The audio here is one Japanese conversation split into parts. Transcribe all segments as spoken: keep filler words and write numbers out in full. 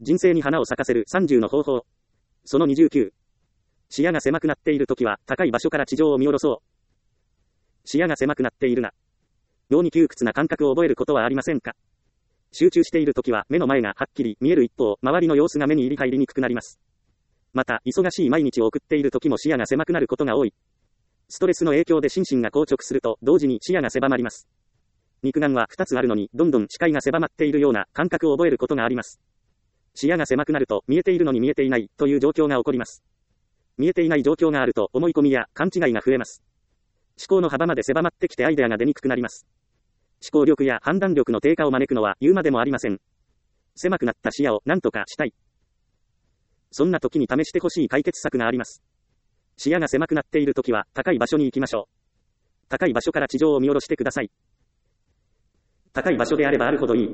人生に花を咲かせるさんじゅうの方法。そのにじゅうきゅう。視野が狭くなっているときは、高い場所から地上を見下ろそう。視野が狭くなっているが、妙に窮屈な感覚を覚えることはありませんか？集中しているときは目の前がはっきり見える一方、周りの様子が目に入り入りにくくなります。また、忙しい毎日を送っているときも視野が狭くなることが多い。ストレスの影響で心身が硬直すると、同時に視野が狭まります。肉眼はふたつあるのに、どんどん視界が狭まっているような感覚を覚えることがあります。視野が狭くなると、見えているのに見えていないという状況が起こります。見えていない状況があると、思い込みや勘違いが増えます。思考の幅まで狭まってきてアイデアが出にくくなります。思考力や判断力の低下を招くのは言うまでもありません。狭くなった視野を何とかしたい。そんな時に試してほしい解決策があります。視野が狭くなっている時は、高い場所に行きましょう。高い場所から地上を見下ろしてください。高い場所であればあるほどいい。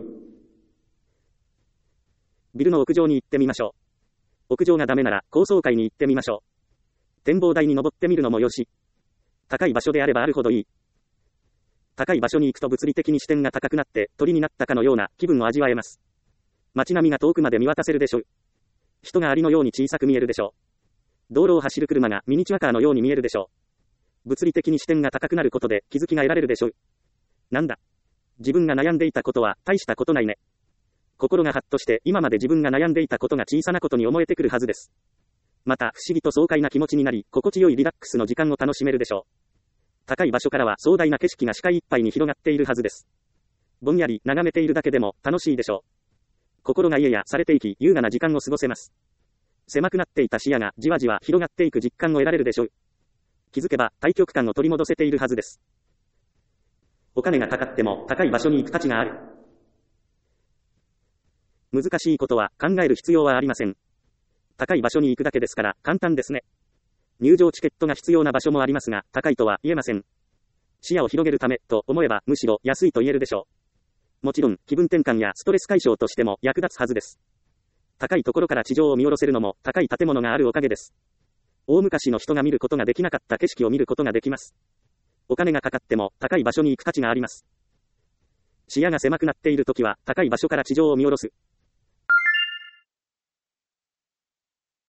ビルの屋上に行ってみましょう。屋上がダメなら高層階に行ってみましょう。展望台に登ってみるのもよし。高い場所であればあるほどいい。高い場所に行くと物理的に視点が高くなって鳥になったかのような気分を味わえます。街並みが遠くまで見渡せるでしょう。人がアリのように小さく見えるでしょう。道路を走る車がミニチュアカーのように見えるでしょう。物理的に視点が高くなることで気づきが得られるでしょう。なんだ。自分が悩んでいたことは大したことないね。心がハッとして今まで自分が悩んでいたことが小さなことに思えてくるはずです。また不思議と爽快な気持ちになり、心地よいリラックスの時間を楽しめるでしょう。高い場所からは壮大な景色が視界いっぱいに広がっているはずです。ぼんやり眺めているだけでも楽しいでしょう。心が家やされていき、優雅な時間を過ごせます。狭くなっていた視野がじわじわ広がっていく実感を得られるでしょう。気づけば対極感を取り戻せているはずです。お金がかかっても高い場所に行く価値がある。難しいことは考える必要はありません。高い場所に行くだけですから簡単ですね。入場チケットが必要な場所もありますが、高いとは言えません。視野を広げるためと思えばむしろ安いと言えるでしょう。もちろん気分転換やストレス解消としても役立つはずです。高いところから地上を見下ろせるのも高い建物があるおかげです。大昔の人が見ることができなかった景色を見ることができます。お金がかかっても高い場所に行く価値があります。視野が狭くなっているときは高い場所から地上を見下ろす。